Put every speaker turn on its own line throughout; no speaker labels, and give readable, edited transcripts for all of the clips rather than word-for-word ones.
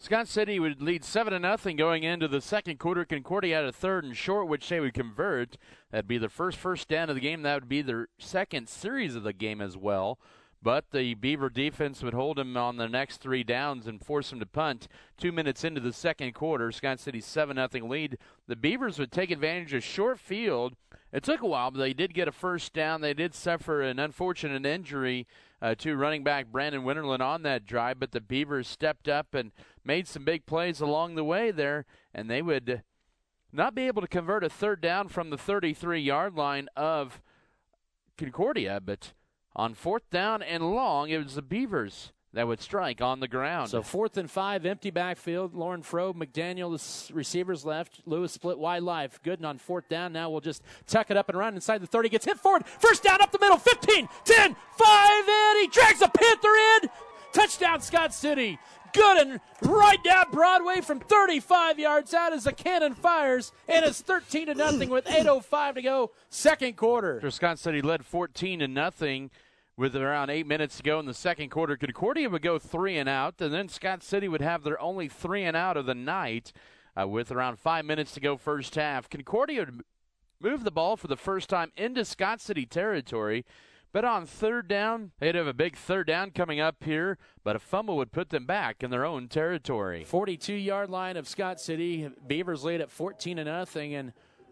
Scott City would lead 7-0 going into the second quarter. Concordia had a third and short, which they would convert. That'd be their first down of the game. That would be their second series of the game as well. But the Beaver defense would hold them on the next 3 downs and force them to punt. 2 minutes into the second quarter, Scott City's 7-0 lead. The Beavers would take advantage of short field. It took a while, but they did get a first down. They did suffer an unfortunate injury to running back Brandon Winterland on that drive, but the Beavers stepped up and made some big plays along the way there, and they would not be able to convert a third down from the 33-yard line of Concordia, but on 4th down and long, it was the Beavers that would strike on the ground.
So 4th and 5, empty backfield. Lauren Froh, McDaniel, the receivers left. Lewis split wide left. Gooden on 4th down. Now we'll just tuck it up and run inside the 30. Gets hit forward. First down up the middle. 15, 10, 5, and he drags a Panther in. Touchdown, Scott City. Gooden right down Broadway from 35 yards out as the cannon fires, and it's 13-0 with 8:05 to go, second quarter.
After Scott City led 14-0 with around 8 minutes to go in the second quarter, Concordia would go 3 and out, and then Scott City would have their only 3 and out of the night with around 5 minutes to go first half. Concordia would move the ball for the first time into Scott City territory. But on third down, they'd have a big third down coming up here, but a fumble would put them back in their own territory.
42-yard line of Scott City. Beavers lead at 14-0, and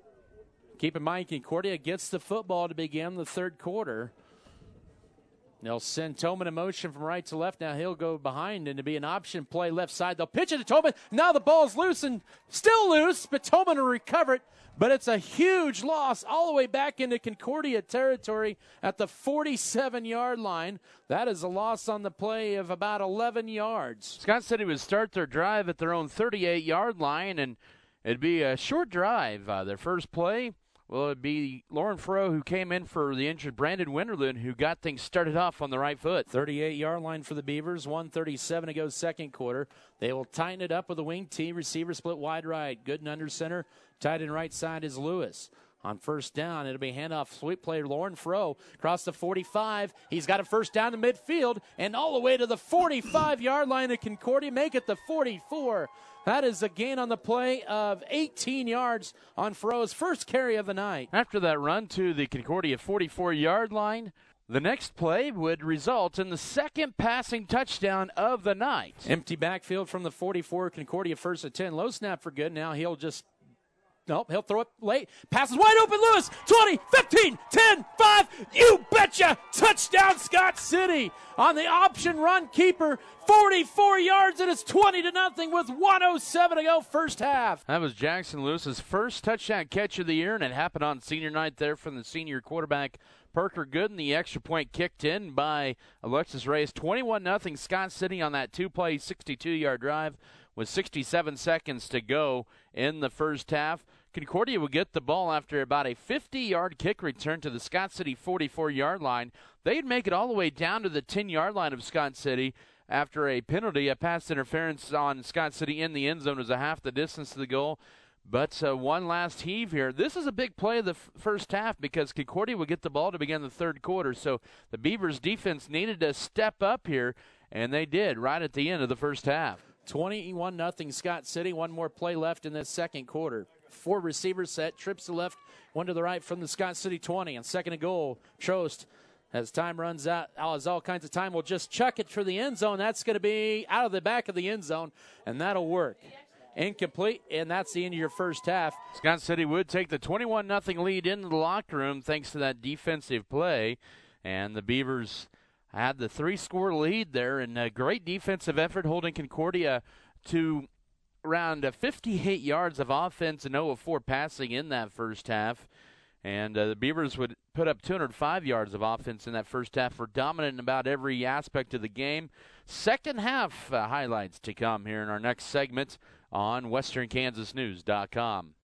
keep in mind, Concordia gets the football to begin the third quarter. They'll send Toman in motion from right to left. Now he'll go behind, and to be an option play left side. They'll pitch it to Toman. Now the ball's loose and still loose, but Toman will recover it. But it's a huge loss all the way back into Concordia territory at the 47-yard line. That is a loss on the play of about 11 yards.
Scott City would start their drive at their own 38-yard line, and it'd be a short drive. Their first play, well, it'd be Lauren Froh, who came in for the injured Brandon Winterland, who got things started off on the right foot.
38-yard line for the Beavers, 1:37 to go second quarter. They will tighten it up with a wing T. Receiver split wide right. Gooden under center. Tight end right side is Lewis. On first down, it'll be handoff sweep play. Lauren Froh across the 45. He's got a first down to midfield and all the way to the 45-yard line of Concordia. Make it the 44. That is a gain on the play of 18 yards on Froh's first carry of the night.
After that run to the Concordia 44-yard line, the next play would result in the second passing touchdown of the night.
Empty backfield from the 44. Concordia first at 10. Low snap for good. Now he'll just... Nope, he'll throw it late. Passes wide open, Lewis. 20, 15, 10, 5. You betcha. Touchdown, Scott City. On the option run, keeper, 44 yards, and it's 20-0 with 1:07 to go first half.
That was Jackson Lewis's first touchdown catch of the year, and it happened on senior night there from the senior quarterback, Parker Gooden. The extra point kicked in by Alexis Reyes. 21-0 Scott City on that two-play, 62-yard drive with 67 seconds to go in the first half. Concordia would get the ball after about a 50-yard kick return to the Scott City 44-yard line. They'd make it all the way down to the 10-yard line of Scott City after a penalty. A pass interference on Scott City in the end zone is a half the distance to the goal. But one last heave here. This is a big play of the first half because Concordia would get the ball to begin the third quarter. So the Beavers' defense needed to step up here, and they did right at the end of the first half.
21-0 Scott City. One more play left in this second quarter. 4 receivers set, trips to the left, one to the right from the Scott City 20. And second and goal, Trost, as time runs out, has all kinds of time, will just chuck it for the end zone. That's going to be out of the back of the end zone, and that'll work. Incomplete, and that's the end of your first half.
Scott City would take the 21-0 lead into the locker room thanks to that defensive play. And the Beavers had the 3-score lead there, and a great defensive effort holding Concordia to around 58 yards of offense and 0 of 4 passing in that first half. And the Beavers would put up 205 yards of offense in that first half. Were dominant in about every aspect of the game. Second half highlights to come here in our next segment on WesternKansasNews.com.